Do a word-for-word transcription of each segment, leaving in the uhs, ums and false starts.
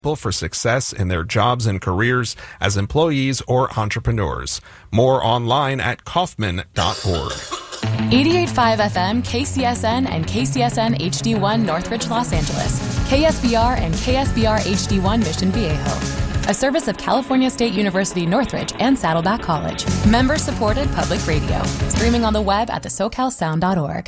for success in their jobs and careers as employees or entrepreneurs. More online at Kaufman dot org. eighty-eight point five F M, K C S N, and K C S N H D one Northridge, Los Angeles. K S B R and K S B R H D one Mission Viejo. A service of California State University Northridge and Saddleback College. Member-supported public radio. Streaming on the web at the socal sound dot org.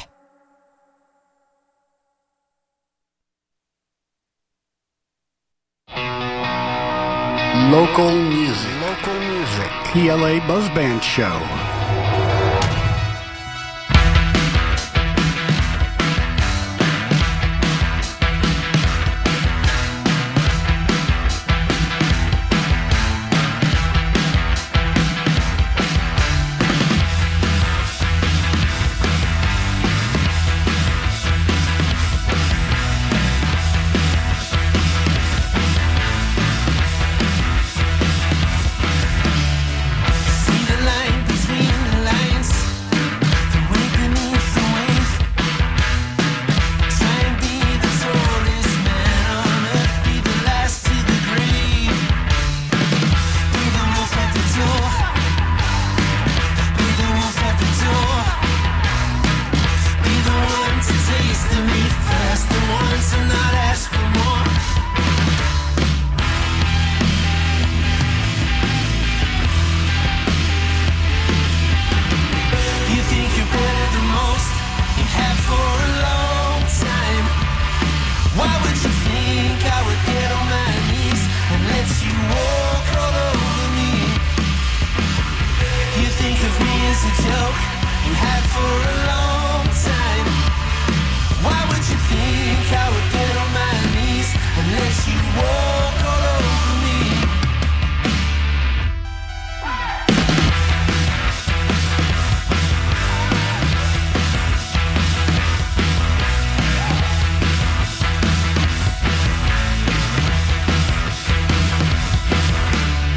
Local music. Local music. P L A Buzz Band Show.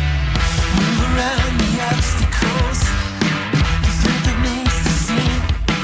Move around the obstacles. You think it makes the scene.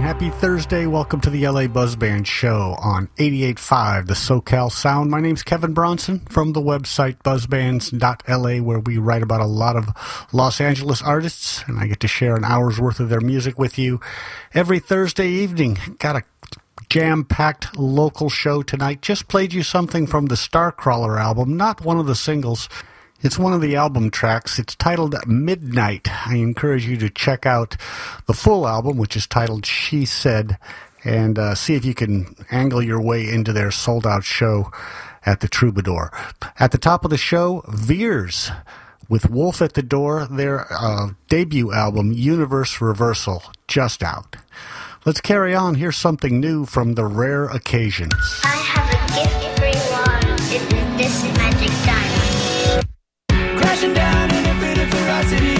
Happy Thursday. Welcome to the L A Buzz Band Show on eighty-eight point five, the SoCal Sound. My name's Kevin Bronson from the website buzz bands dot L A, where we write about a lot of Los Angeles artists, and I get to share an hour's worth of their music with you every Thursday evening. Got a jam-packed local show tonight. Just played you something from the Starcrawler album, not one of the singles. It's one of the album tracks. It's titled Midnight. I encourage you to check out the full album, which is titled She Said, and uh, see if you can angle your way into their sold-out show at the Troubadour. At the top of the show, Veers with Wolf at the Door, their uh, debut album, Universe Reversal, just out. Let's carry on. Here's something new from The Rare Occasions. I have a gift for you all. It's this magic diamond. Crashing down in a fit of ferocity,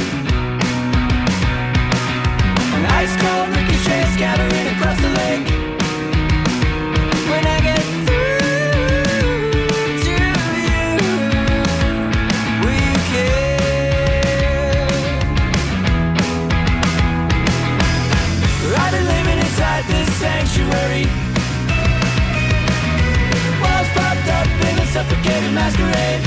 an ice cold ricochet scattering across the lake. When I get through to you, will you care? I've been living inside this sanctuary, walls propped up in a suffocating masquerade.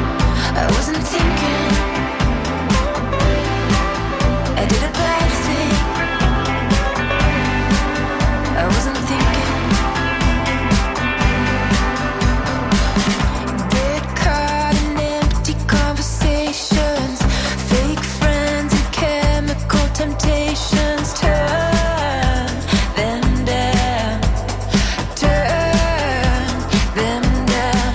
I did a bad thing. temptations turn them down, turn them down.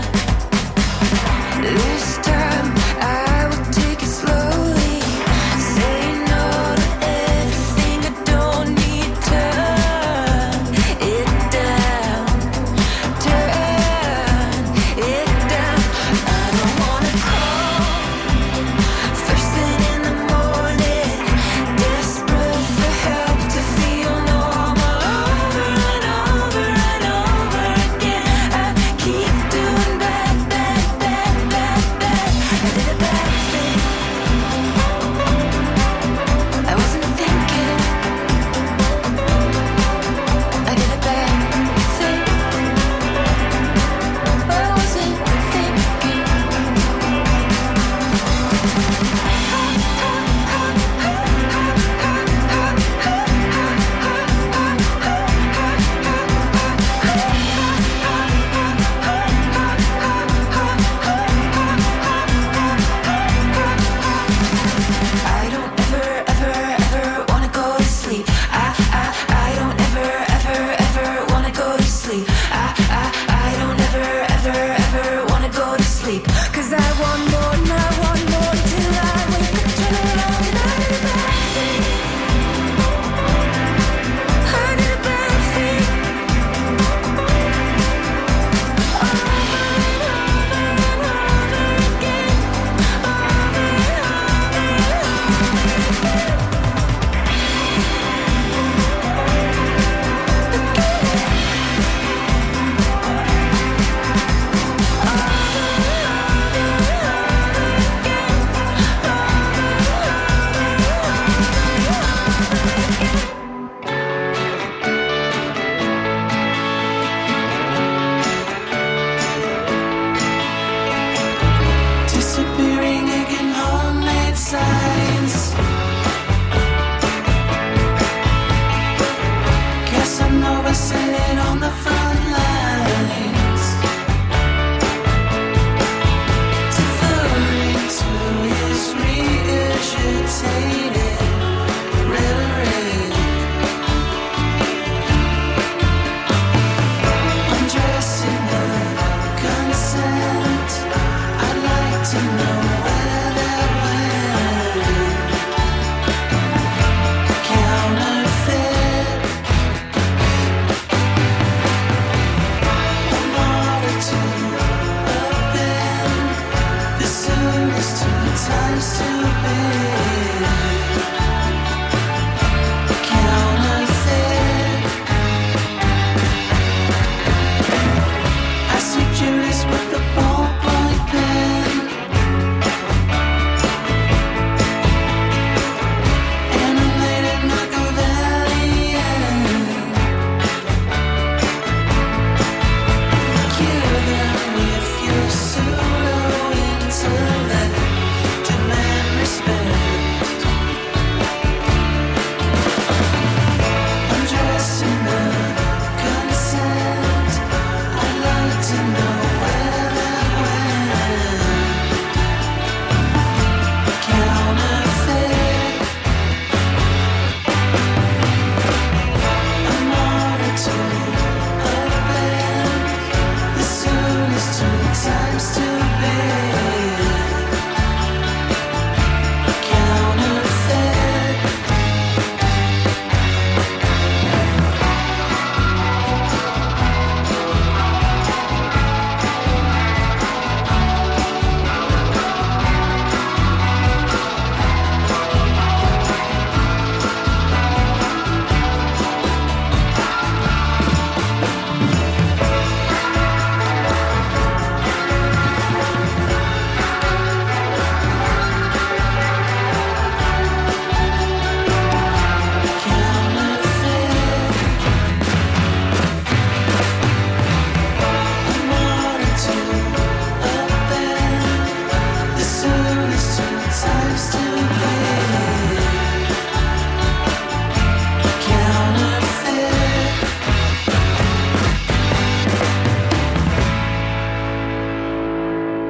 This time I will take it slowly, say no to everything I don't need, turn it down, turn it down. I don't wanna call first thing in the morning, desperate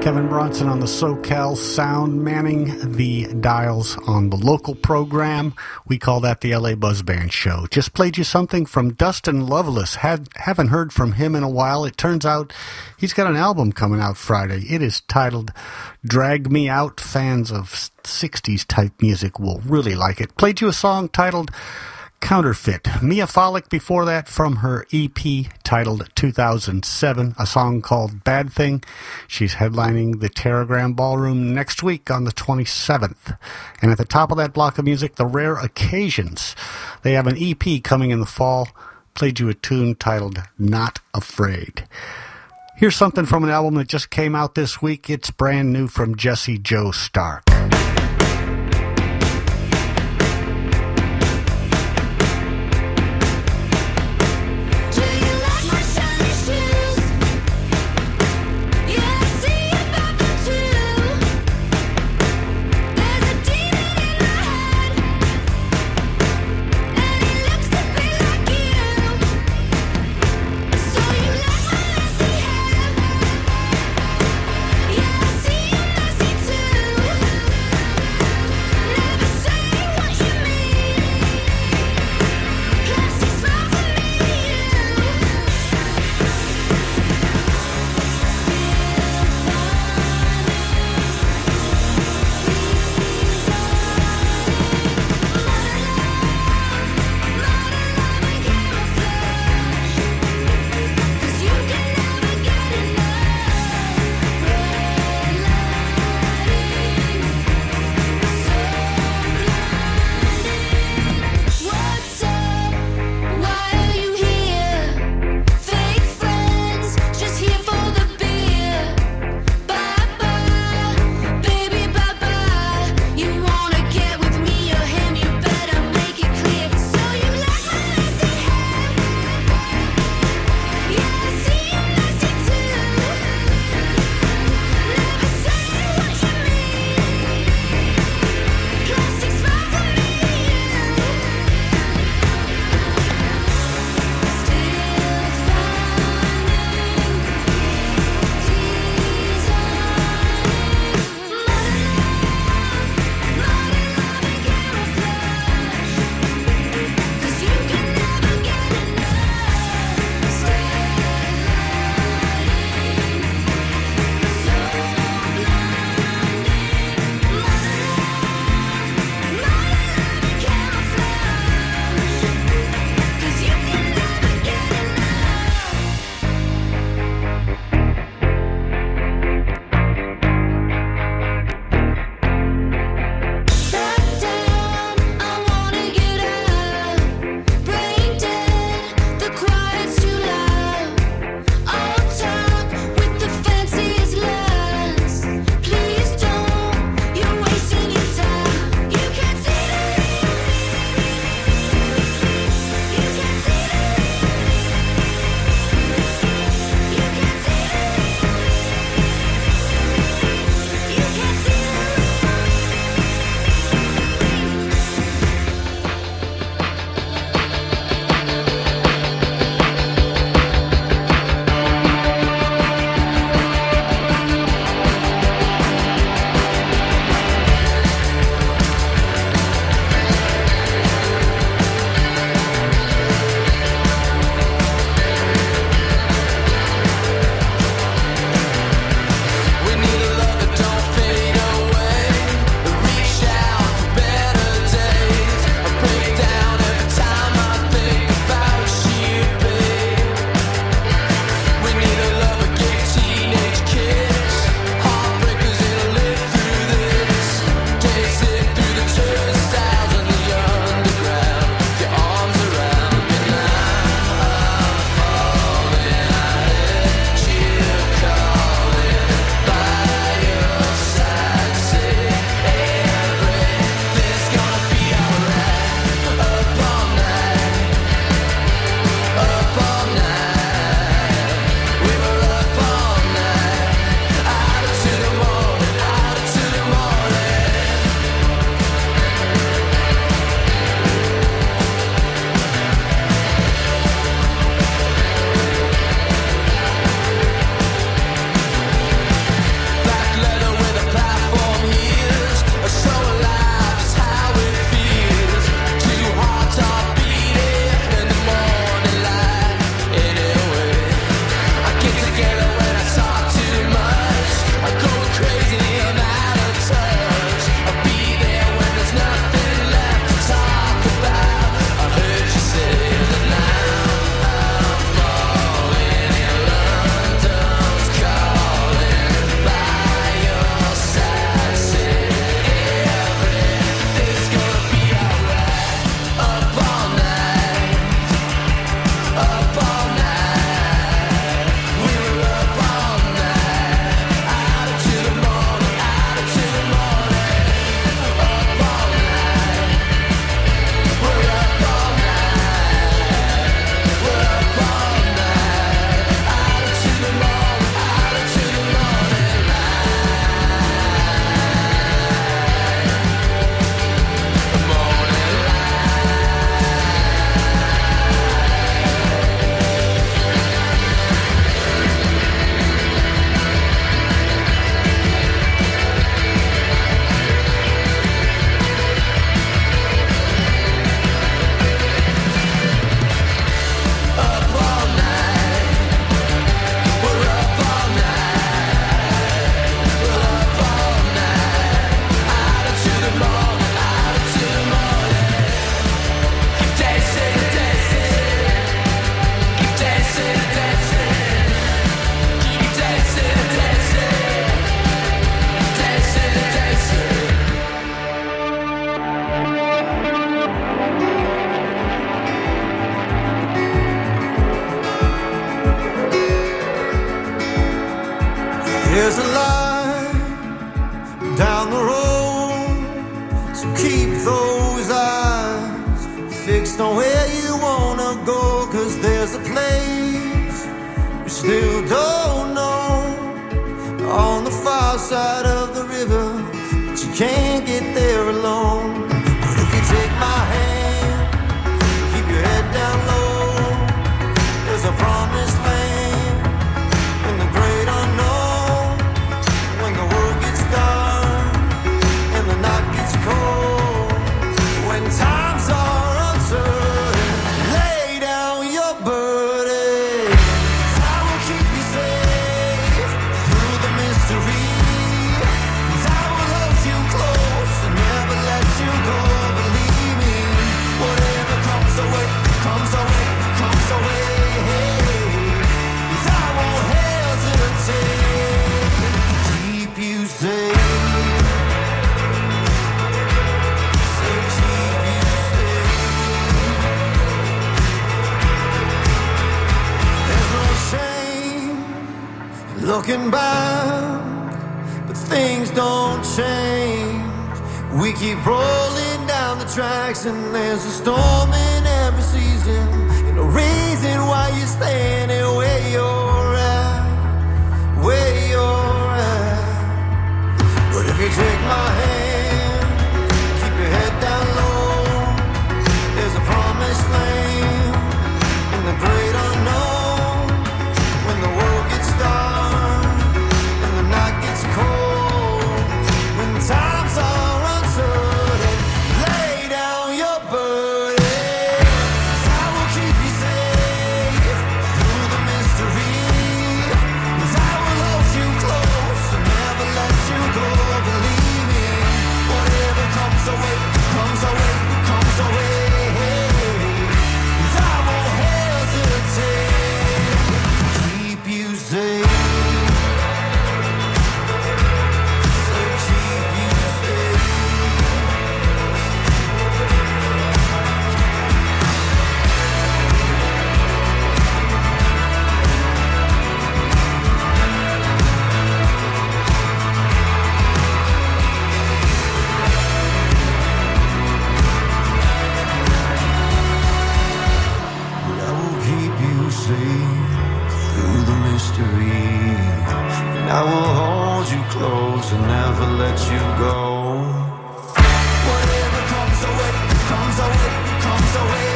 Kevin Bronson on the SoCal Sound, manning the dials on the local program. We call that the L A Buzz Band Show. Just played you something from Dustin Loveless. Had, haven't heard from him in a while. It turns out he's got an album coming out Friday. It is titled Drag Me Out. Fans of sixties type music will really like it. Played you a song titled Counterfeit. Mia Follick before that from her E P titled two thousand seven, a song called Bad Thing. She's headlining the Terragram Ballroom next week on the twenty-seventh. And at the top of that block of music, The Rare Occasions. They have an E P coming in the fall. Played you a tune titled Not Afraid. Here's something from an album that just came out this week. It's brand new from Jesse Joe Stark. Yeah, I see you messy too. based on where you wanna go, 'cause there's a place you still don't know, on the far side of the river, but you can't get there alone. But if you take my hand, keep your head down low, there's a promised land in the great unknown. When the world gets dark and the night gets cold, when times are uncertain, lay down your burden. I will keep you safe through the mystery. I will hold you close and never let you go. Believe me, whatever comes away, comes away, comes away. I won't hesitate to keep you safe. So keep you safe. There's no shame in looking back, but things don't change. We keep rolling down the tracks, and there's a storm in every season, and no reason why you're standing where you're at, where you're at. But if you take my hand, keep your head down low, there's a promised land in the great unknown. When the world gets dark and the night gets cold, when times are uncertain, lay down your burden. I will keep you safe through the mystery. I will hold you close and never let you go. Believe me, whatever comes away, comes away, comes away. I won't hesitate to keep you safe. So keep you safe. And I will keep you safe through the mystery. And I will hold you close and never let you go. Whatever comes away, comes away, comes away.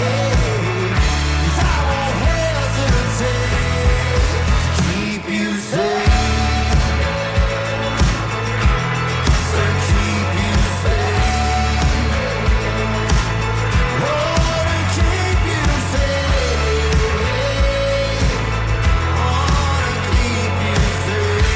I won't hesitate to keep you safe. So keep you safe. Oh, to keep you safe. Oh, to keep you safe.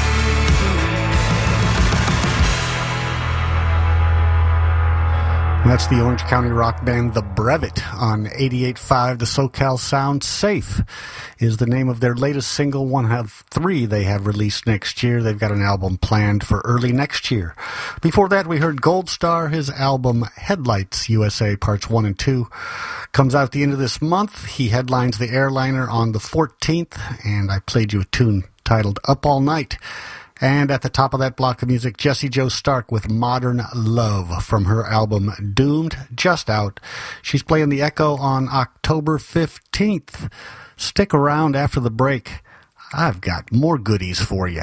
That's the Orange County rock band The Brevet on eighty-eight point five. The SoCal Sound. Safe is the name of their latest single, one of three they have released next year. They've got an album planned for early next year. Before that, we heard Gold Star. His album Headlights U S A Parts one and two comes out at the end of this month. He headlines the Airliner on the fourteenth, and I played you a tune titled Up All Night. And at the top of that block of music, Jessie Jo Stark with Modern Love from her album Doomed, just out. She's playing the Echo on October fifteenth. Stick around after the break. I've got more goodies for you.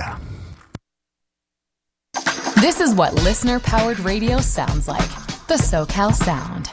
This is what listener-powered radio sounds like. The SoCal Sound.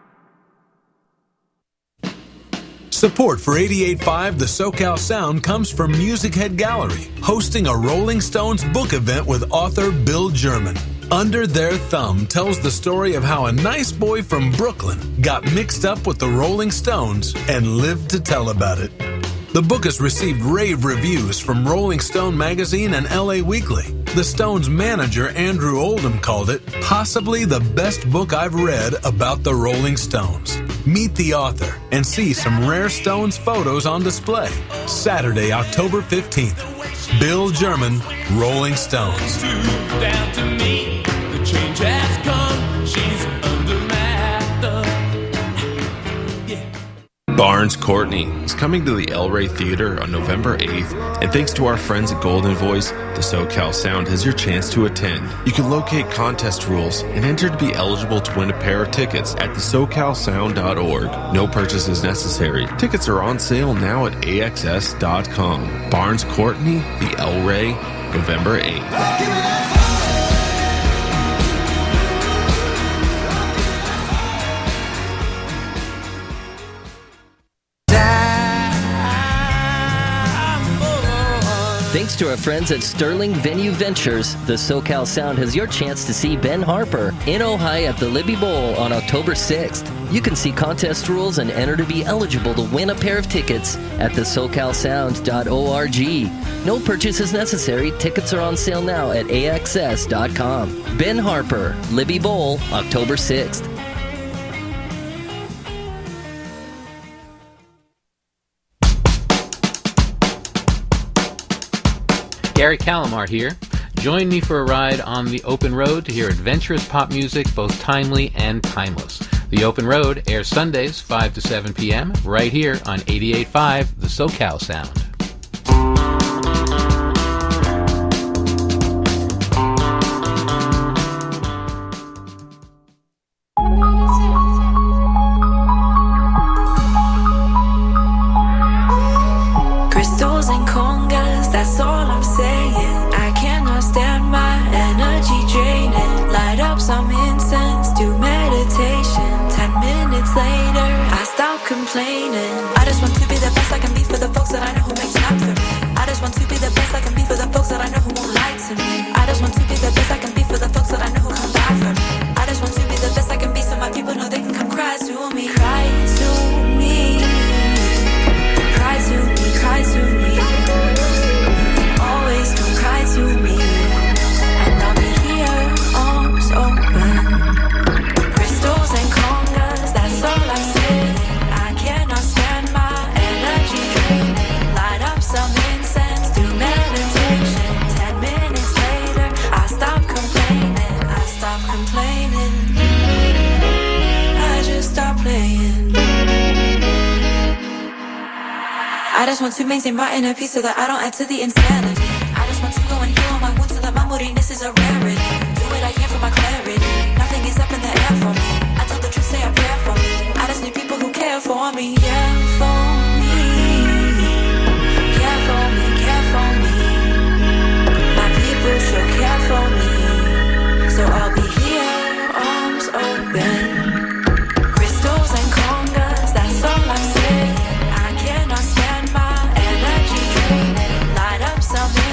Support for eighty-eight point five The SoCal Sound comes from Music Head Gallery, hosting a Rolling Stones book event with author Bill German. Under Their Thumb tells the story of how a nice boy from Brooklyn got mixed up with the Rolling Stones and lived to tell about it. The book has received rave reviews from Rolling Stone magazine and L A Weekly. The Stones manager Andrew Oldham called it possibly the best book I've read about the Rolling Stones. Meet the author and see some rare Stones photos on display. Saturday, October fifteenth. Bill German, Rolling Stones. Down to me, the change has come. She's under my thumb. Yeah. Barnes Courtney is coming to the El Rey Theater on November eighth, and thanks to our friends at Golden Voice, the SoCal Sound has your chance to attend. You can locate contest rules and enter to be eligible to win a pair of tickets at the socal sound dot org. No purchase is necessary. Tickets are on sale now at A X S dot com. Barnes Courtney, the El Rey, November eighth. Thanks to our friends at Sterling Venue Ventures, the SoCal Sound has your chance to see Ben Harper in Ojai at the Libby Bowl on October sixth. You can see contest rules and enter to be eligible to win a pair of tickets at the socal sound dot org. No purchase is necessary. Tickets are on sale now at A X S dot com. Ben Harper, Libby Bowl, October sixth. Gary Calamar here. Join me for a ride on the Open Road to hear adventurous pop music, both timely and timeless. The Open Road airs Sundays, five to seven p.m., right here on eighty-eight point five, the SoCal Sound. Crystals and congas, that's all I'm saying. I cannot stand my energy draining. Light up some incense, do meditation. Ten minutes later, I stop complaining. I just want to be the best I can be for the folks that I know who make time for me. I just want to be the best I can be for the folks that I know who won't lie to me. I just want to be the best I can be for the folks that I know who come by for me. I just want to be the best I can be so my people know they can come cry to me. Cry to me. Cry to me, cry to me. Always come cry to me, and I'll be here, arms open. Crystals and congas, that's all I'm saying. I cannot stand my energy draining. Light up some incense, do meditation. Ten minutes later, I stop complaining. I stop complaining. I just stop playing. I just want to maintain my inner peace so that I don't add to the insanity. I just want to go and heal all my wounds so that my moodiness is a rarity. Do what I can for my clarity. Nothing is up in the air for me. I told the truth, say a prayer for me. I just need people who care for me. Yeah, for me. Care for me, care for me. My people should care for me. So I'll be here, arms open. Crystals and congas, that's all I'm saying. I cannot stand my energy draining. Light up some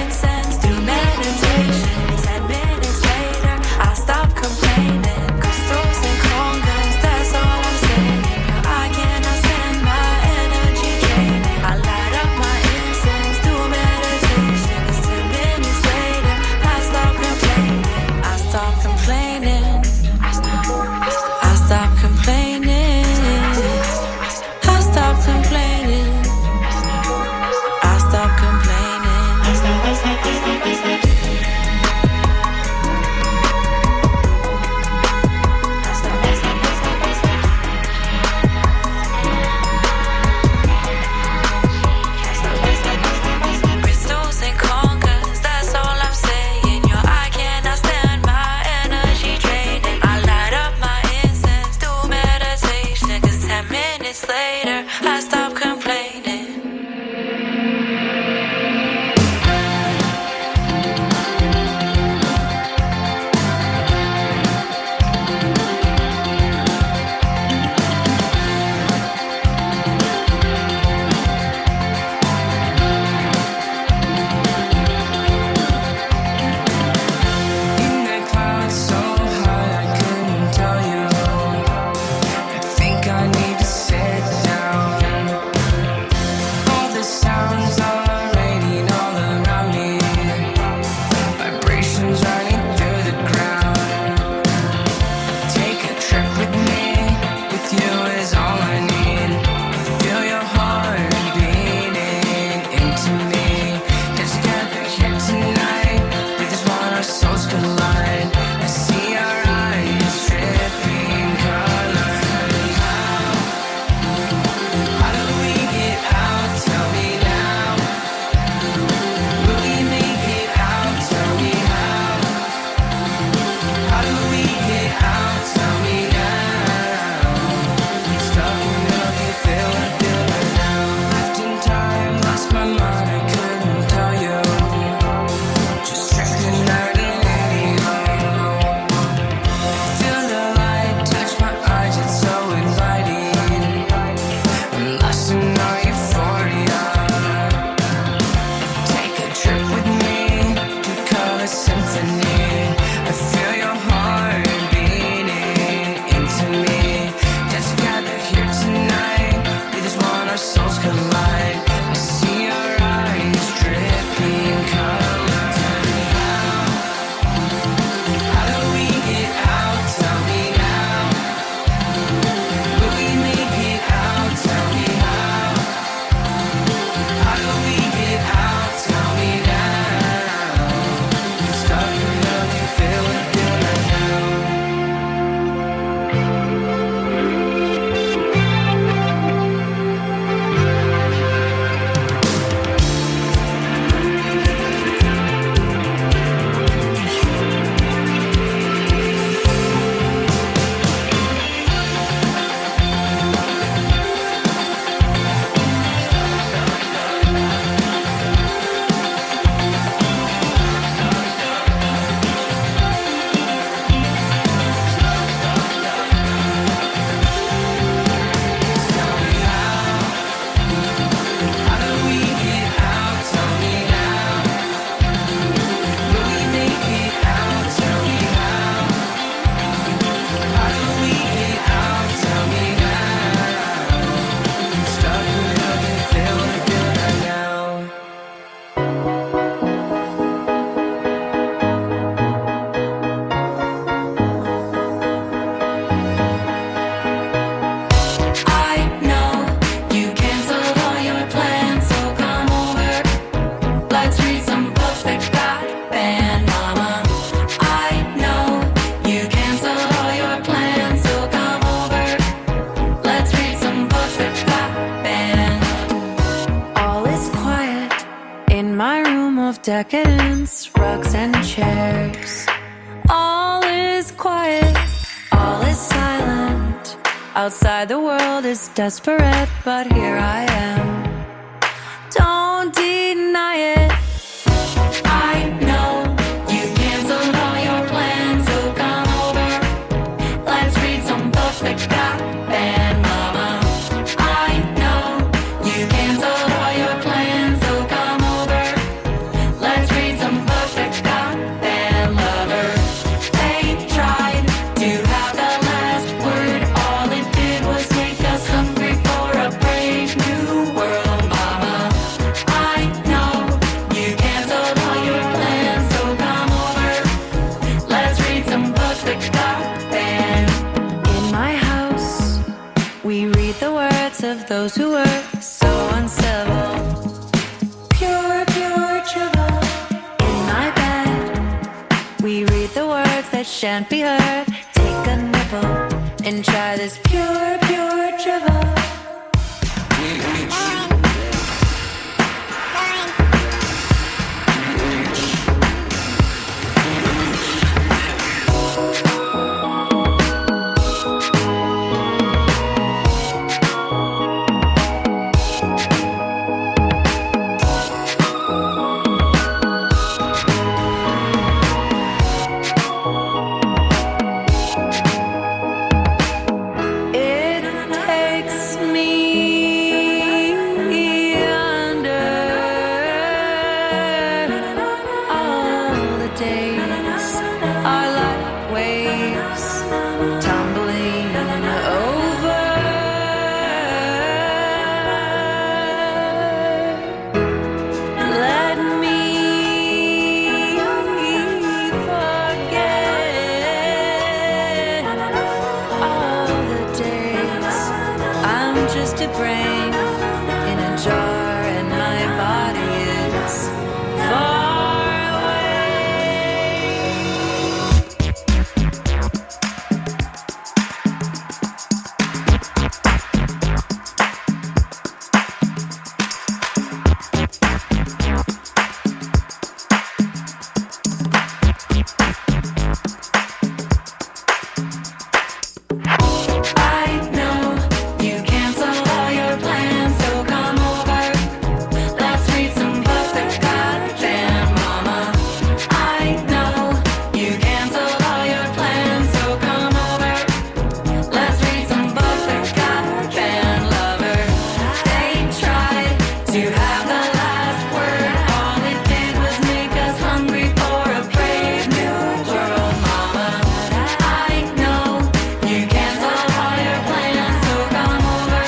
decadence, rugs and chairs. All is quiet, all is silent. Outside the world is desperate, but here I am. Don't deny it. I know you canceled all your plans, so come over. Let's read some books that got banned, mama. I know you canceled all your plans, so come over. Let's read some books that got banned, lover. They tried to have the last word. All it did was make us hungry for a brave new world, mama. I know you canceled all your plans, so come over. Let's read some books that got banned. In my house, we read the words of those who were so uncivil. Pure, pure drivel. In my bed, we read the words that shan't be heard. Take a nibble and try this pure, pure drivel. It takes me under all the days are like waves tumbling over. Let me forget all the days. I'm just a brain in a jar, and my body is far I know you canceled all your plans, so come over. Let's read some books that got banned, mama. I know you canceled all your plans, so come over. Let's read some books that got banned, lover. They tried to have the last word. All it did was make us hungry for a brave new world, mama. I know you canceled all your plans, so come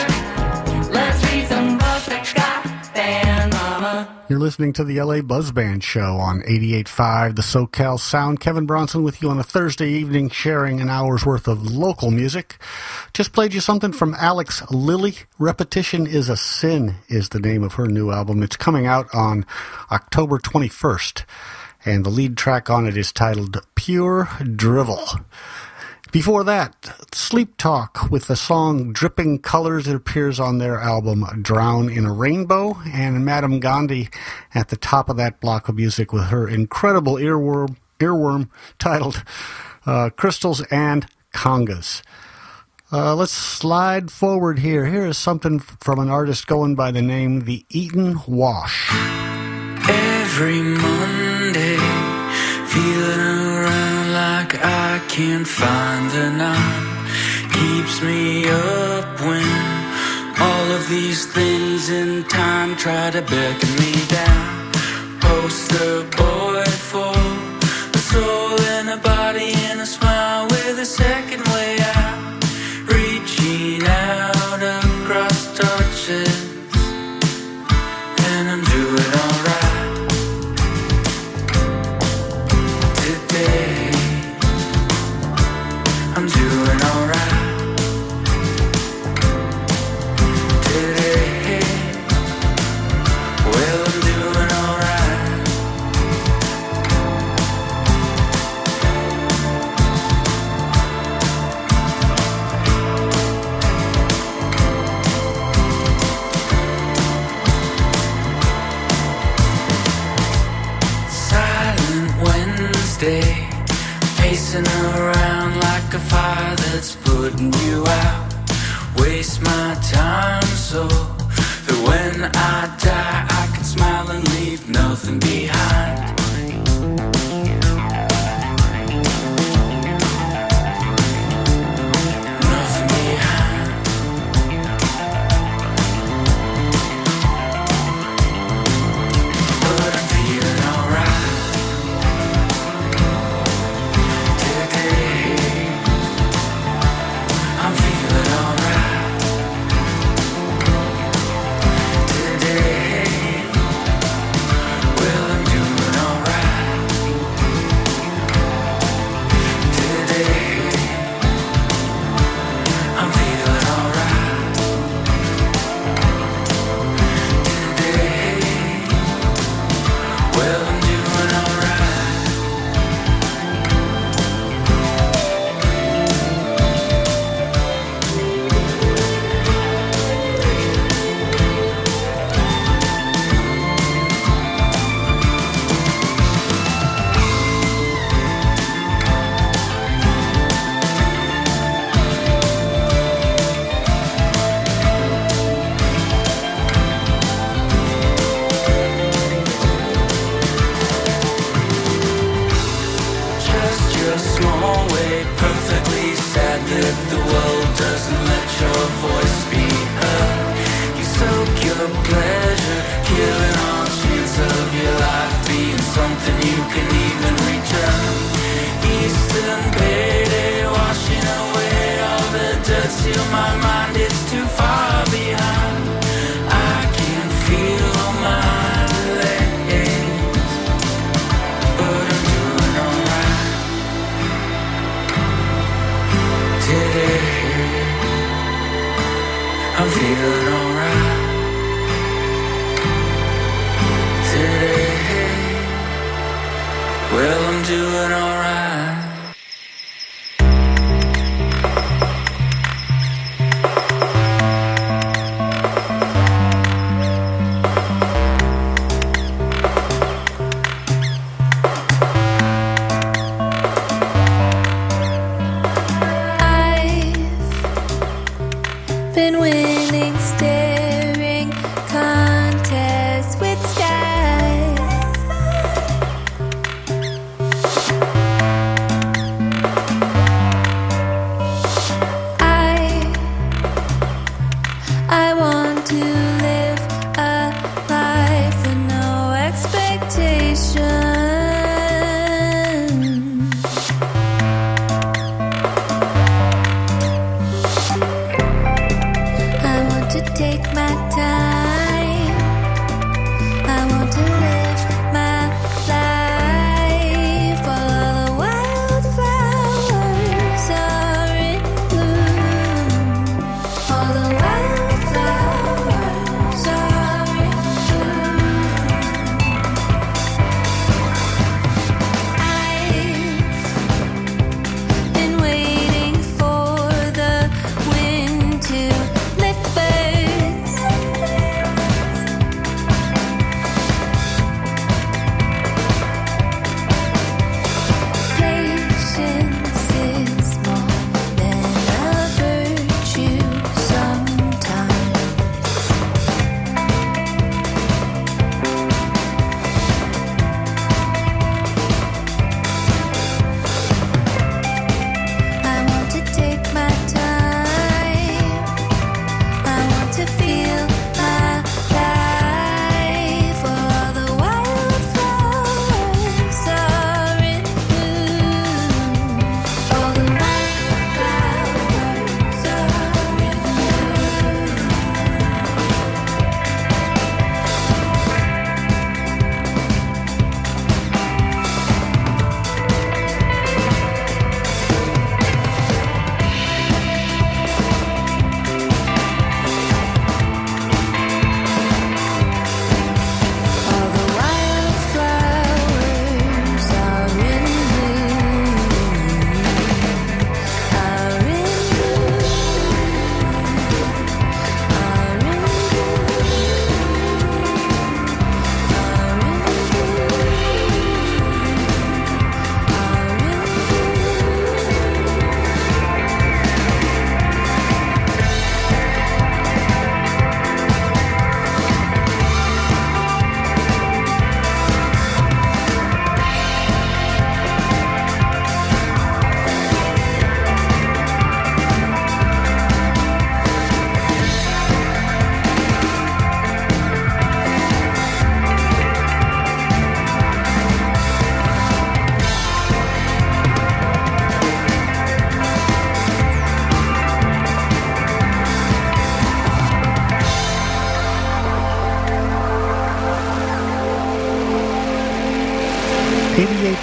over. Let's read some books that got banned, mama. You're listening to the L A Buzz Band Show on eighty-eight point five, the SoCal Sound. Kevin Bronson with you on a Thursday evening, sharing an hour's worth of local music. Just played you something from Alex Lilly. Repetition is a Sin is the name of her new album. It's coming out on October twenty-first, and the lead track on it is titled Pure Drivel. Before that, Sleep Talk with the song Dripping Colors. It appears on their album Drown in a Rainbow. And Madame Gandhi at the top of that block of music with her incredible earworm, earworm titled uh, Crystals and Congas. Uh, let's slide forward here. Here is something from an artist going by the name The Eaton Wash. Every Monday, feeling around like I can't find the knot. Keeps me up when all of these things in time try to beckon me down. Poster boy for a soul and a body and a smile with a second way out. Reaching out across touches, and I'm doing alright. Today, I'm doing alright. Today, well, waste my time so that when I die I can smile and leave nothing behind. Nothing behind. But I'm feeling alright today. I'm feeling alright today. Well, I'm doing alright today. I'm feeling alright today. Well, I'm doing alright. Just your small way, perfectly sad that the world doesn't let your voice be heard. You soak your pleasure, killing all chance of your life being something you can even return. Eastern payday, washing away all the dirt, till my mind is too far behind. I can feel my legs, but I'm doing alright today. I'm feeling alright today. Well, I'm doing alright. I've been winning staring contests with skies. I I want to live a life with no expectation. I want to take my time. I want to live my life while the wildflowers are in bloom. All the wildflowers are in bloom. I've been waiting for the wind to lift birds.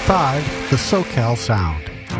five, the SoCal Sound.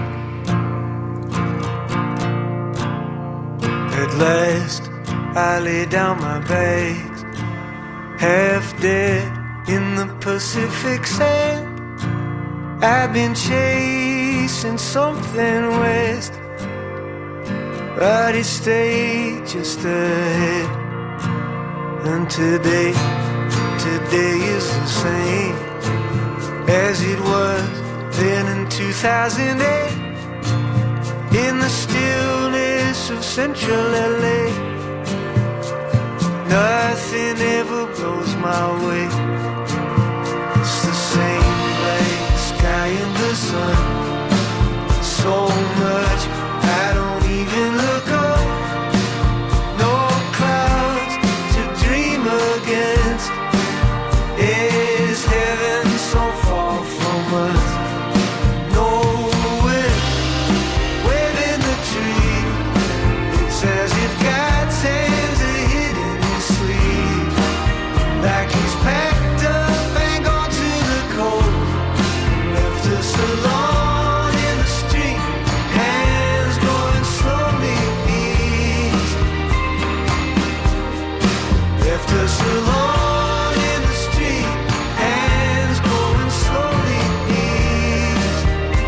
At last, I lay down my bags, half dead in the Pacific sand. I've been chasing something west, but it stayed just ahead. And today, today is the same as it was then in two thousand eight. In the stillness of central L A, nothing ever blows my way. It's the same black sky and the sun, so much I don't even look up. No clouds to dream against. Is heaven so far from us? Nowhere, waving the tree. It's as if God's hands are hidden his sleeve, like he's packed up and gone to the cold, left us alone in the street, hands going slowly east. Left us alone in the street, hands going slowly east.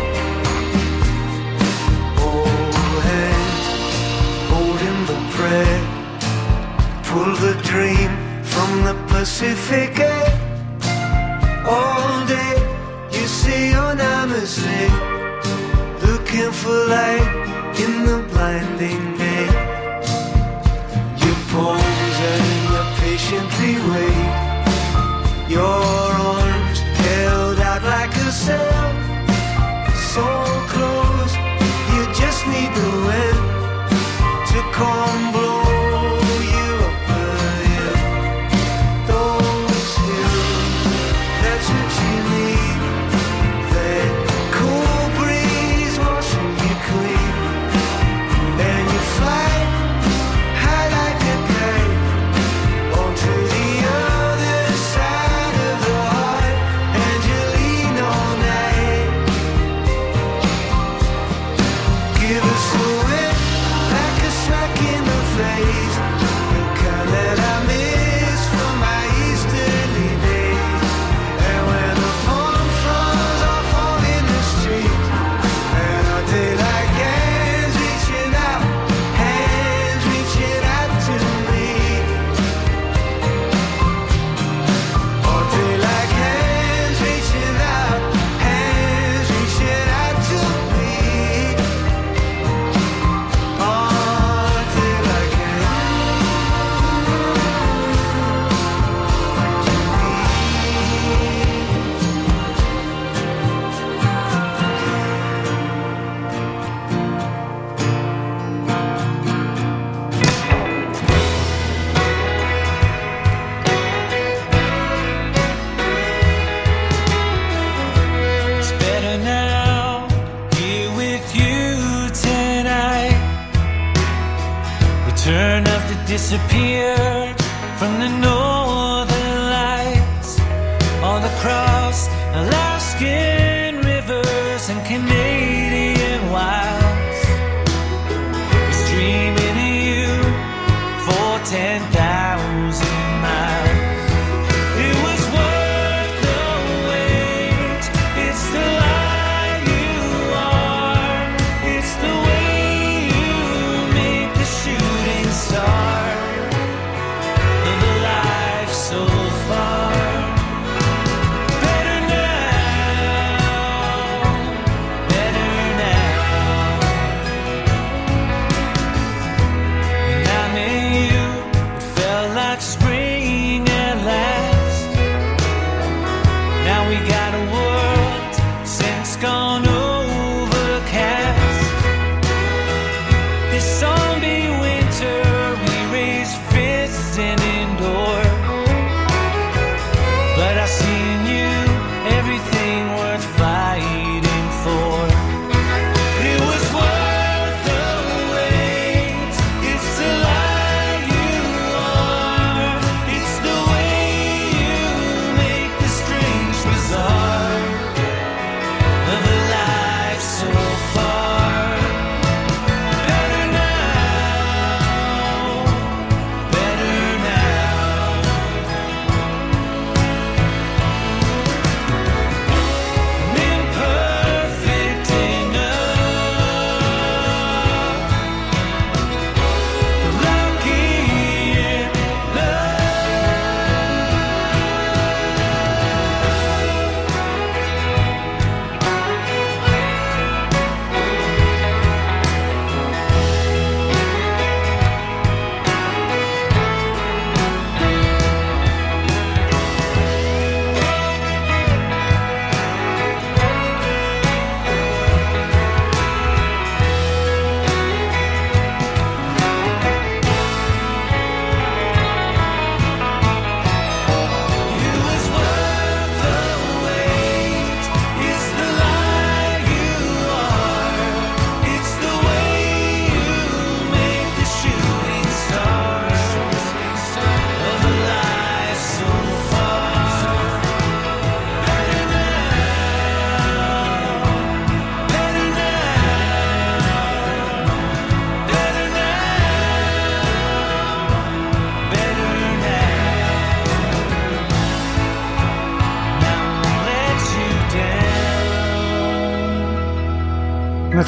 Old hands holding the prayer, pull the dream from the Pacific air. All day you say your namaste, looking for light in the blinding day. You pose and you patiently wait, your arms held out like a cell, so close you just need the wind to come blow you up the hill. Those hills, that's what you need, that cool breeze washing you clean, and you fly high like a kite onto the other side of the heart, and you lean all night. Give us a wind like a smack in the face, the kind that I miss from my easterly days. And when the palm fronds are falling in the street, and our daylight hands reaching out, hands reaching out to me. Our daylight hands reaching out, hands reaching out to me. Our daylight It's better now, here with you tonight. Return of the disappeared from the northern lights, all across Alaskan rivers and Canadian wilds. Was dreaming of you for ten thousand miles. It was worth the wait. It's the light you are. It's the way you make the shooting star of a life so far. Better now, better now. When I met you, it felt like spring.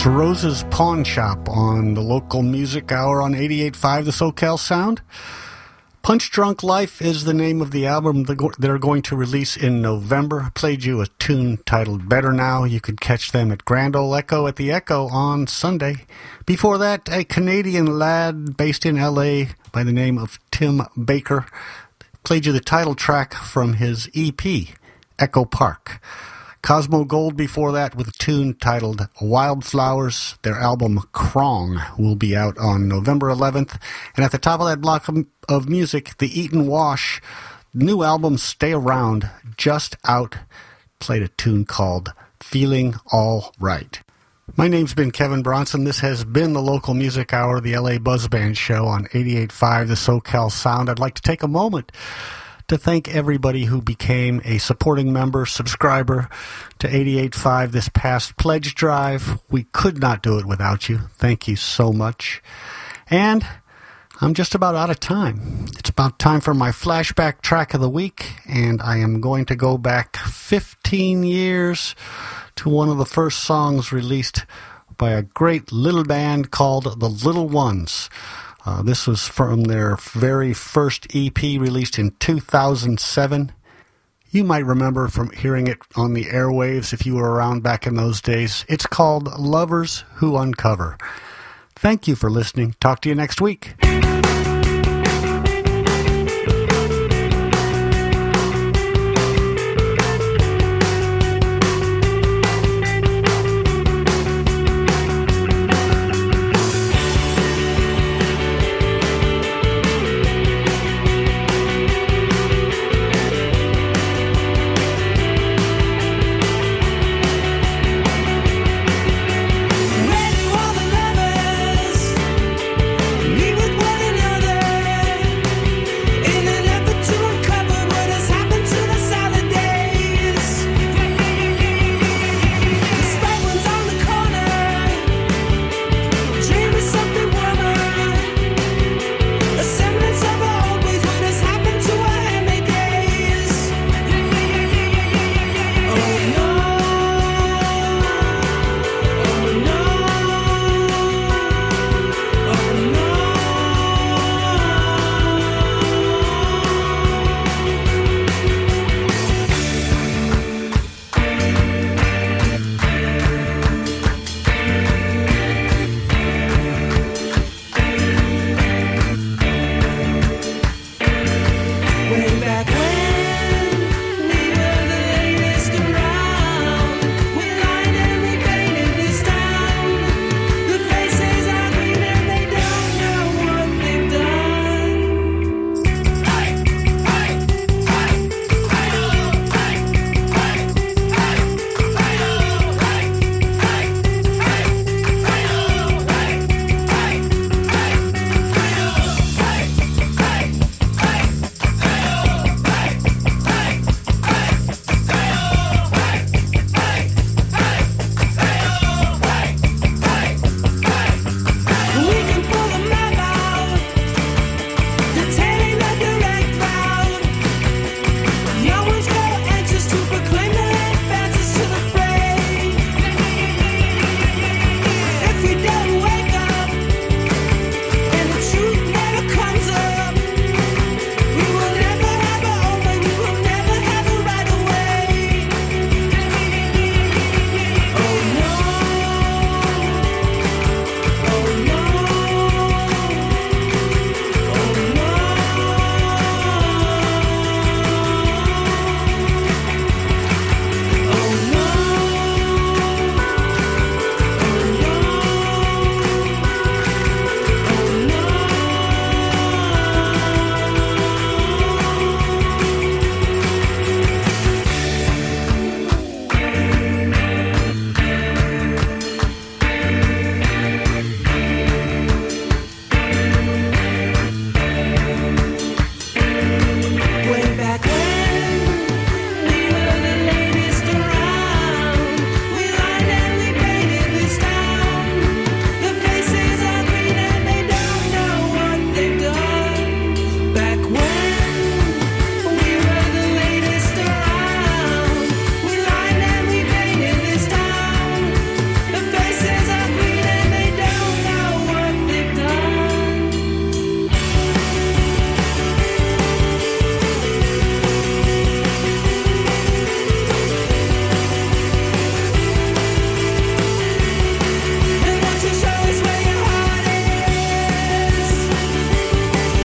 It's Rose's Pawn Shop on the local music hour on eighty-eight point five The SoCal Sound. Punch Drunk Life is the name of the album they're going to release in November. I played you a tune titled Better Now. You could catch them at Grand Ole Echo at the Echo on Sunday. Before that, a Canadian lad based in L A by the name of Tim Baker played you the title track from his E P, Echo Park. Cosmo Gold before that with a tune titled Wildflowers. Their album Krong will be out on November eleventh. And at the top of that block of, of music, the Eaton Wash new album Stay Around, just out, played a tune called Feeling All Right. My name's been Kevin Bronson. This has been the Local Music Hour, the L A Buzz Band Show on eighty-eight point five The SoCal Sound. I'd like to take a moment to thank everybody who became a supporting member, subscriber to eighty-eight point five this past pledge drive. We could not do it without you. Thank you so much. And I'm just about out of time. It's about time for my flashback track of the week, and I am going to go back fifteen years to one of the first songs released by a great little band called The Little Ones. Uh, this was from their very first E P released in two thousand seven. You might remember from hearing it on the airwaves if you were around back in those days. It's called Lovers Who Uncover. Thank you for listening. Talk to you next week.